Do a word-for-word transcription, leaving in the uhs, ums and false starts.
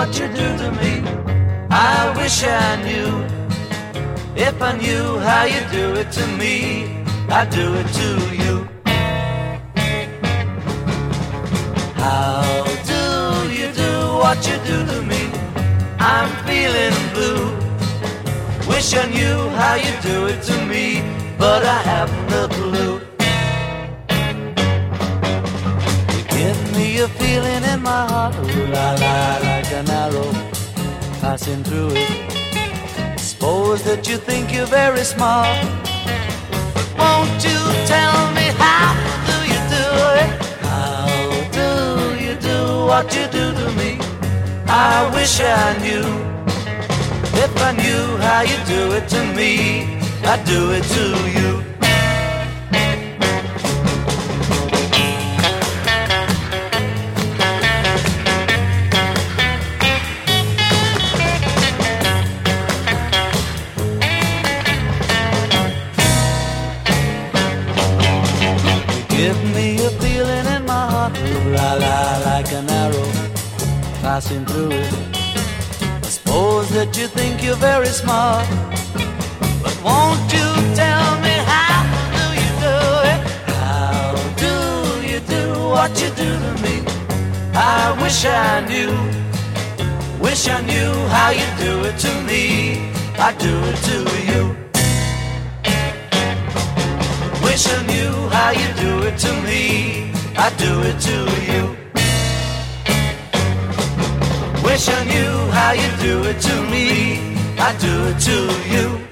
what you do to me. I wish I knew. If I knew how you do it to me, I'd do it to you. How do you do what you do to me? I'm feeling blue. Wish I knew how you do it to me, but I haven't a clue. You give me a feeling in my heart, ooh la la, like an arrow passing through it. Suppose that you think you're very smart, but won't you tell me how do you do it? How do you do what you do to me? I wish I knew. If I knew how you do it to me, I'd do it to you. Give me a feeling in my heart, ooh la la, like an arrow passing through it. I suppose that you think you're very smart, but won't you tell me how do you do it? How do you do what you do to me? I wish I knew. Wish I knew how you do it to me. I'd do it to you. Wish I knew how you do it to me. I'd do it to you. Wish I knew how you do it to me. I'd do it to you.